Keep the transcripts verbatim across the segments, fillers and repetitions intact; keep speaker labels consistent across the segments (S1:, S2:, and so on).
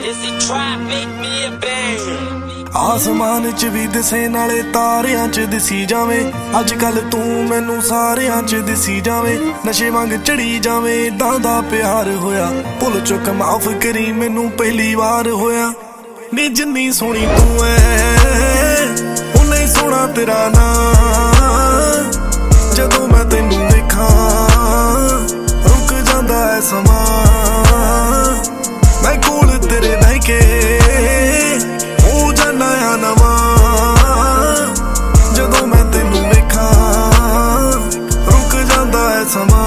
S1: आसमान च भी दिसे नाले तारियां च दिसी जावे, अज कल तू मैनू सारियां च दिसी जावे। नशे वांग चढ़ी जावे इदां दा प्यार होया, भुल चुक माफ करी मैनू पहली बार होया। नी जिन्नी सोहनी तू है उन्ना ही सोहना तेरा नाम, जदों मैं तेनू वेखां रुक जांदा है समां। मैं कोल तेरे बह के हो जाना आ नवां, जदों मैं तेनू वेखां रुक जांदा है समां।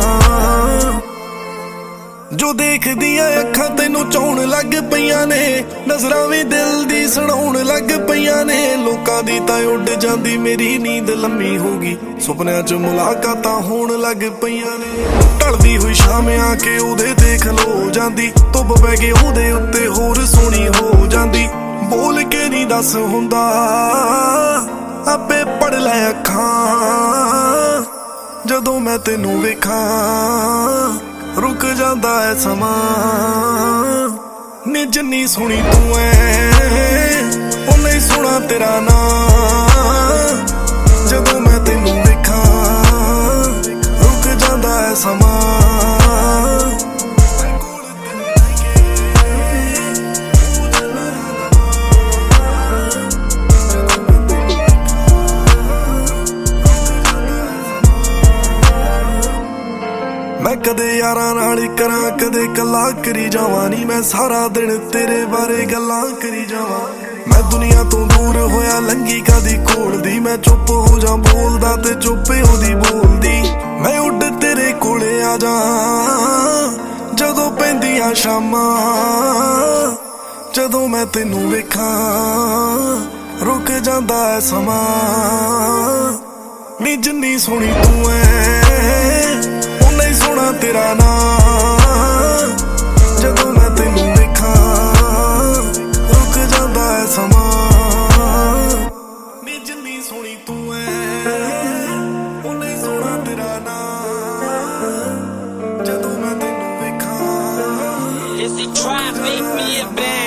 S1: जो देखदियां अखां तेनू चाउण लग पईयां ने, नज़रां भी दिल दी सुणाउण लग पईयां ने। लोकां दी तां उड़ जांदी मेरी नींद लम्मी होगी, सुपनियां च मुलाकातां होण लग पईयां ने। ढलदी हुई शाम आके ओहदे ते खलो जांदी, धुप पै के ओहदे उत्ते होर सोहनी हो जांदी। बोल के नी दस हुंदा आपे पढ़ लै अखां, जदों मैं तेनू वेखां रुक जांदा है समां। नी जिन्नी सोहनी तू है उन्ना ही सोहना तेरा नाम, जदों मैं तेनू वेखां रुक जांदा है समां। मैं कदे यारां नाल करां कदे कला करी जावां, नी मैं सारा दिन तेरे बारे गल्लां करी जावां। मैं दुनिया तो दूर होया लंघी कदी कोल दी, मैं चुप हो जा बोलदा ते चुप ओदी बोलदी। मैं उड़ तेरे कोले आ जा जदों पैंदियां शामां, जदों मैं तेनू वेखां रुक जांदा है समां। नी जिन्नी सोहनी तू है सोहना तेरा नाम, जदों मैं तेनू वेखां रुक जांदा है समां। नी जिन्नी सोहनी तू है उन्ना ही सोहना तेरा नाम, जदों मैं तेनू वेखां।